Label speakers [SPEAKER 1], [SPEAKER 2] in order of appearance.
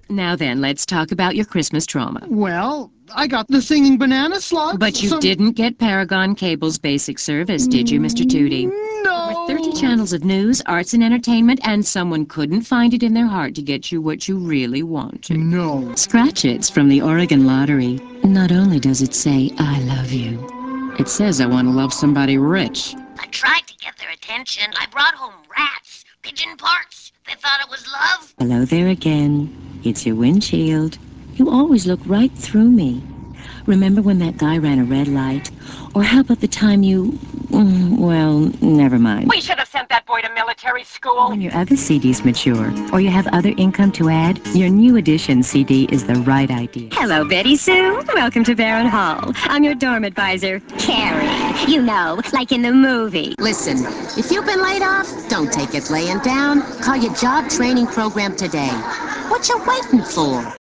[SPEAKER 1] Now then, let's talk about your Christmas trauma.
[SPEAKER 2] Well, I got the singing banana slugs.
[SPEAKER 1] But you didn't get Paragon Cable's basic service, did you, Mr. Tootie?
[SPEAKER 2] No.
[SPEAKER 1] With 30 channels of news, arts, and entertainment, and someone couldn't find it in their heart to get you what you really wanted.
[SPEAKER 2] No.
[SPEAKER 1] Scratch It's from the Oregon Lottery. Not only does it say, I love you, it says I want to love somebody rich.
[SPEAKER 3] I tried to get their attention. I brought home rats, pigeon parts. They thought it was love.
[SPEAKER 1] Hello there again. It's your windshield. You always look right through me. Remember when that guy ran a red light? Or how about the time you... well, never mind.
[SPEAKER 4] We should have sent that boy to military school.
[SPEAKER 1] When your other CDs mature, or you have other income to add, your new edition CD is the right idea.
[SPEAKER 5] Hello, Betty Sue. Welcome to Barron Hall. I'm your dorm advisor, Carrie. You know, like in the movie.
[SPEAKER 6] Listen, if you've been laid off, don't take it laying down. Call your job training program today. What you waiting for?